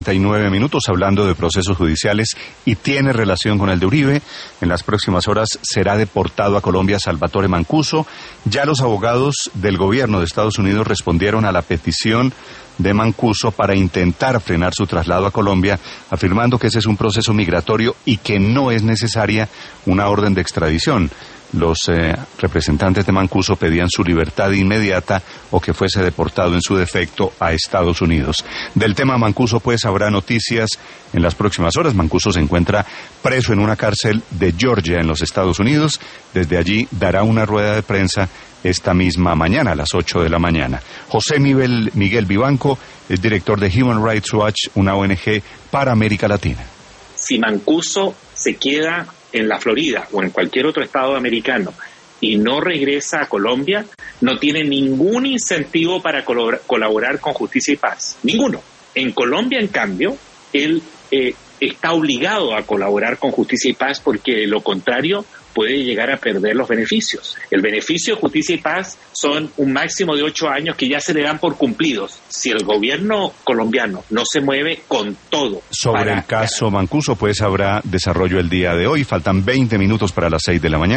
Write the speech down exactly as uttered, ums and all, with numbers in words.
treinta y nueve minutos hablando de procesos judiciales y tiene relación con el de Uribe. En las próximas horas será deportado a Colombia Salvatore Mancuso. Ya los abogados del gobierno de Estados Unidos respondieron a la petición de Mancuso para intentar frenar su traslado a Colombia, afirmando que ese es un proceso migratorio y que no es necesaria una orden de extradición. Los eh, representantes de Mancuso pedían su libertad inmediata o que fuese deportado en su defecto a Estados Unidos. Del tema Mancuso, pues, habrá noticias en las próximas horas. Mancuso se encuentra preso en una cárcel de Georgia, en los Estados Unidos. Desde allí dará una rueda de prensa esta misma mañana, a las ocho de la mañana. José Miguel, Miguel Vivanco es director de Human Rights Watch, una O N G para América Latina. Si Mancuso se queda en la Florida o en cualquier otro estado americano y no regresa a Colombia, no tiene ningún incentivo para colaborar con Justicia y Paz. Ninguno. En Colombia, en cambio, él eh, está obligado a colaborar con Justicia y Paz porque de lo contrario puede llegar a perder los beneficios. El beneficio de Justicia y Paz son un máximo de ocho años que ya se le dan por cumplidos. Si el gobierno colombiano no se mueve con todo. Sobre para... el caso Mancuso, pues habrá desarrollo el día de hoy. Faltan veinte minutos para las seis de la mañana.